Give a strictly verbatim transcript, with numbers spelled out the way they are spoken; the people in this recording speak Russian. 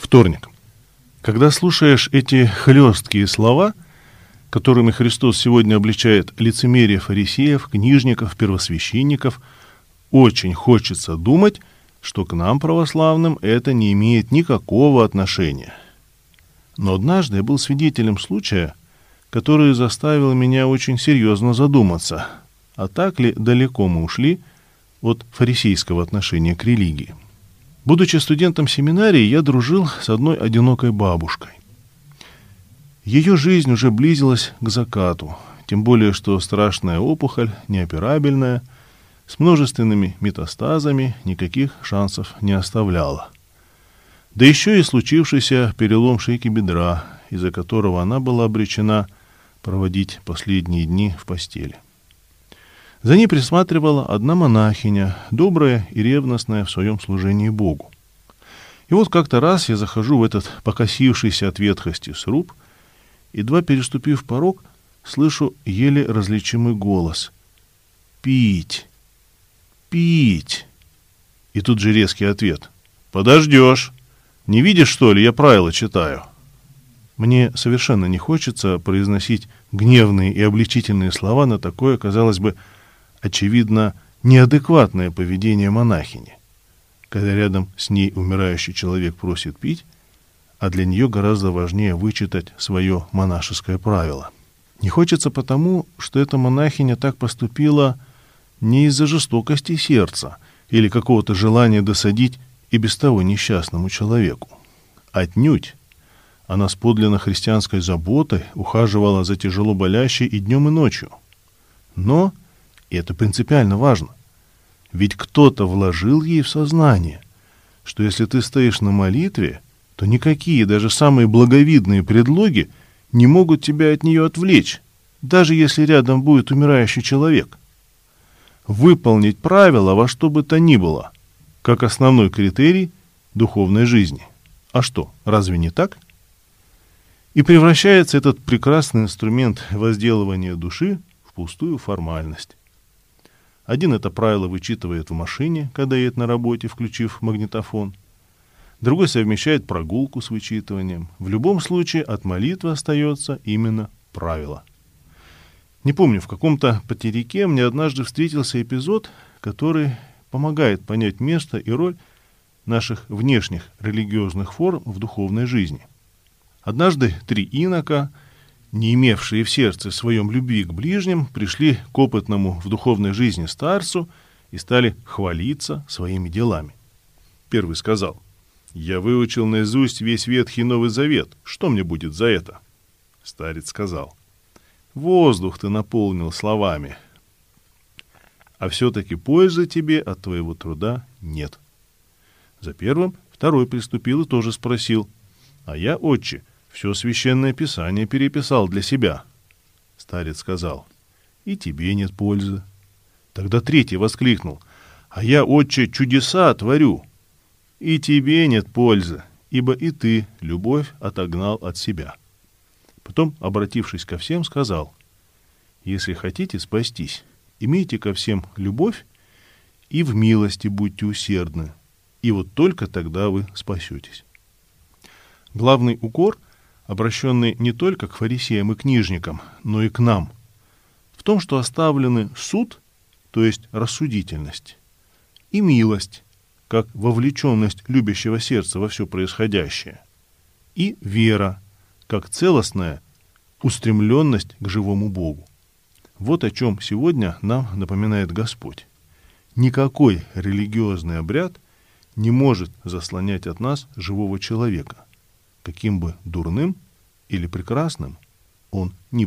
Вторник. Когда слушаешь эти хлесткие слова, которыми Христос сегодня обличает лицемерие фарисеев, книжников, первосвященников, очень хочется думать, что к нам, православным, это не имеет никакого отношения. Но однажды я был свидетелем случая, который заставил меня очень серьезно задуматься, а так ли далеко мы ушли от фарисейского отношения к религии. Будучи студентом семинарии, я дружил с одной одинокой бабушкой. Ее жизнь уже близилась к закату, тем более, что страшная опухоль, неоперабельная, с множественными метастазами, никаких шансов не оставляла. Да еще и случившийся перелом шейки бедра, из-за которого она была обречена проводить последние дни в постели. За ней присматривала одна монахиня, добрая и ревностная в своем служении Богу. И вот как-то раз я захожу в этот покосившийся от ветхости сруб, едва переступив порог, слышу еле различимый голос: «Пить! Пить!» И тут же резкий ответ: «Подождешь! Не видишь, что ли, я правила читаю?» Мне совершенно не хочется произносить гневные и обличительные слова на такое, казалось бы, очевидно, неадекватное поведение монахини, когда рядом с ней умирающий человек просит пить, а для нее гораздо важнее вычитать свое монашеское правило. Не хочется потому, что эта монахиня так поступила не из-за жестокости сердца или какого-то желания досадить и без того несчастному человеку. Отнюдь. Она с подлинно христианской заботой ухаживала за тяжело болящей и днем, и ночью. Но, и это принципиально важно, ведь кто-то вложил ей в сознание, что если ты стоишь на молитве, то никакие, даже самые благовидные предлоги не могут тебя от нее отвлечь, даже если рядом будет умирающий человек. Выполнить правила во что бы то ни было, как основной критерий духовной жизни. А что, разве не так? И превращается этот прекрасный инструмент возделывания души в пустую формальность. Один это правило вычитывает в машине, когда едет на работе, включив магнитофон. Другой совмещает прогулку с вычитыванием. В любом случае от молитвы остается именно правило. Не помню, в каком-то потеряке мне однажды встретился эпизод, который помогает понять место и роль наших внешних религиозных форм в духовной жизни. Однажды три инока, не имевшие в сердце своем любви к ближним, пришли к опытному в духовной жизни старцу и стали хвалиться своими делами. Первый сказал: «Я выучил наизусть весь Ветхий и Новый Завет. Что мне будет за это?» Старец сказал: «Воздух ты наполнил словами, а все-таки пользы тебе от твоего труда нет». За первым второй приступил и тоже спросил: «А я, отче, все священное писание переписал для себя». Старец сказал: «И тебе нет пользы». Тогда третий воскликнул: «А я, отче, чудеса творю». «И тебе нет пользы, ибо и ты любовь отогнал от себя». Потом, обратившись ко всем, сказал: «Если хотите спастись, имейте ко всем любовь и в милости будьте усердны, и вот только тогда вы спасетесь». Главный укор, обращенный не только к фарисеям и книжникам, но и к нам, в том, что оставлены суд, то есть рассудительность, и милость, как вовлеченность любящего сердца во все происходящее, и вера, как целостная устремленность к живому Богу. Вот о чем сегодня нам напоминает Господь. Никакой религиозный обряд не может заслонять от нас живого человека, каким бы дурным или прекрасным он ни был.